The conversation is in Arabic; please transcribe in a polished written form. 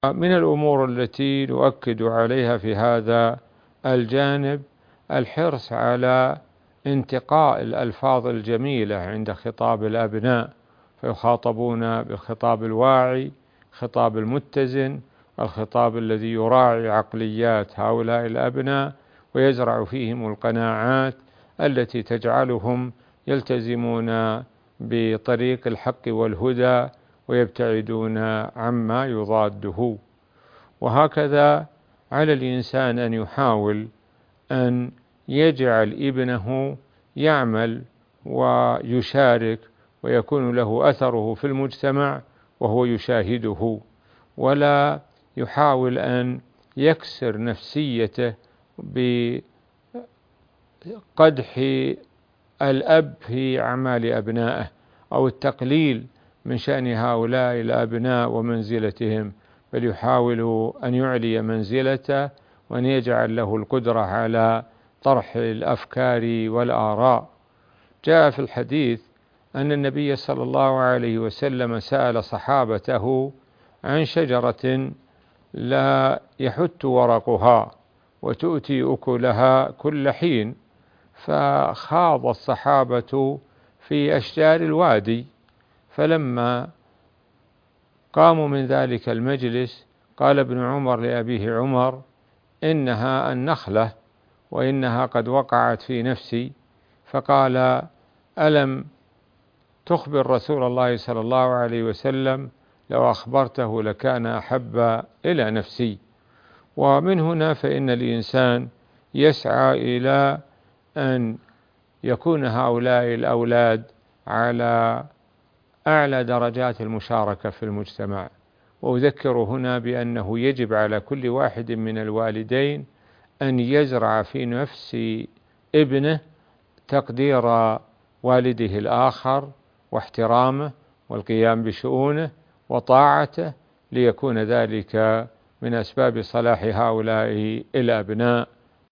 من الأمور التي نؤكد عليها في هذا الجانب الحرص على انتقاء الألفاظ الجميلة عند خطاب الأبناء، فيخاطبون بالخطاب الواعي، الخطاب المتزن، الخطاب الذي يراعي عقليات هؤلاء الأبناء ويزرع فيهم القناعات التي تجعلهم يلتزمون بطريق الحق والهدى ويبتعدون عما يضاده. وهكذا على الإنسان أن يحاول أن يجعل ابنه يعمل ويشارك ويكون له أثره في المجتمع وهو يشاهده، ولا يحاول أن يكسر نفسيته بقدح الأب في أعمال أبنائه أو التقليل من شأن هؤلاء الأبناء ومنزلتهم، بل يحاول أن يعلي منزلته وأن يجعل له القدرة على طرح الأفكار والآراء. جاء في الحديث أن النبي صلى الله عليه وسلم سأل صحابته عن شجرة لا يحت ورقها وتؤتي أكلها كل حين، فخاض الصحابة في أشجار الوادي، فلما قاموا من ذلك المجلس قال ابن عمر لأبيه عمر: إنها النخلة وإنها قد وقعت في نفسي. فقال: ألم تخبر رسول الله صلى الله عليه وسلم؟ لو أخبرته لكان أحب إلى نفسي. ومن هنا فإن الإنسان يسعى إلى أن يكون هؤلاء الأولاد على أعلى درجات المشاركة في المجتمع. وأذكر هنا بأنه يجب على كل واحد من الوالدين أن يزرع في نفس ابنه تقدير والده الآخر واحترامه والقيام بشؤونه وطاعته، ليكون ذلك من أسباب صلاح هؤلاء الأبناء